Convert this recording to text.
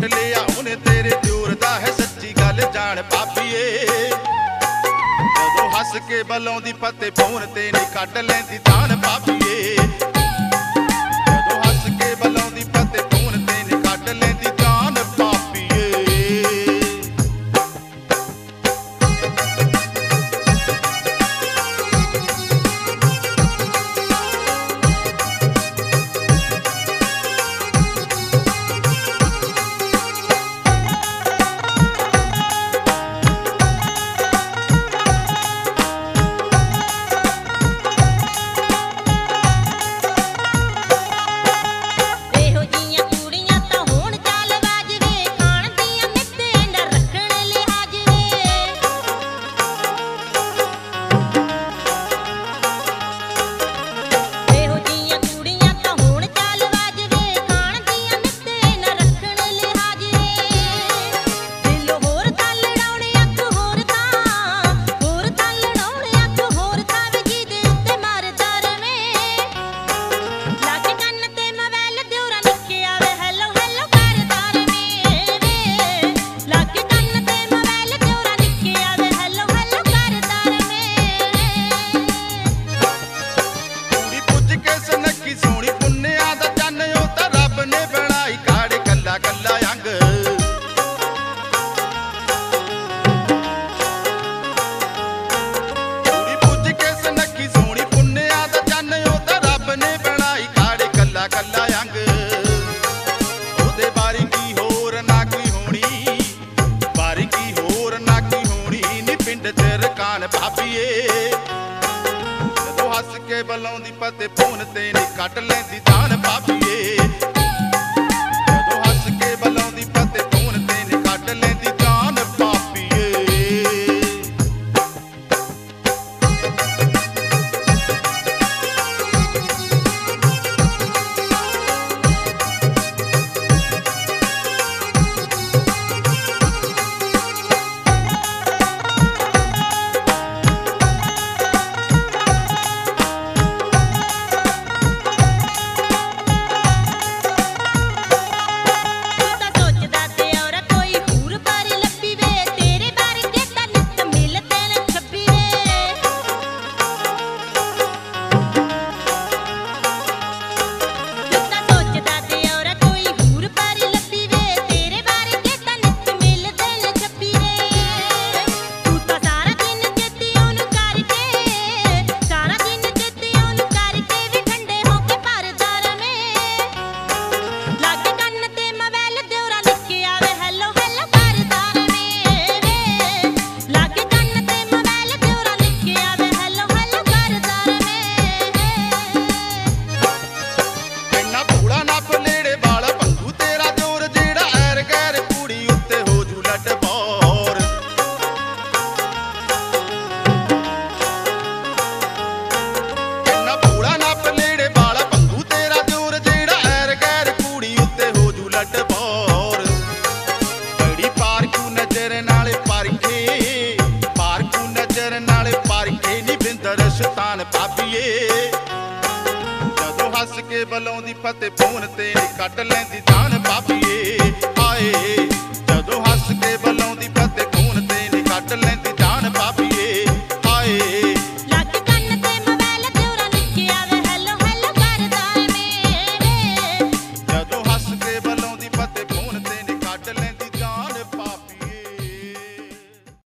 लिया उन्हें तेरे दियोर दा है सच्ची गल जान भाभीए जदों हस के बलाउंदी फते फोन ते नी कट लैंदी जान भाभीए जदों हस के बलाउंदी फते फोन ते नी कट लैंदी जान भाभीए। हस के बलाउंदी फते फोन ते नी कट लैंदी जान भाभीए जदों हस के बलाउंदी फते फोन ते नी कट लैंदी जान भाभीए। जदों हस के बलाउंदी फते फोन ते नी कट लैंदी जान भाभीए हाए जदों हस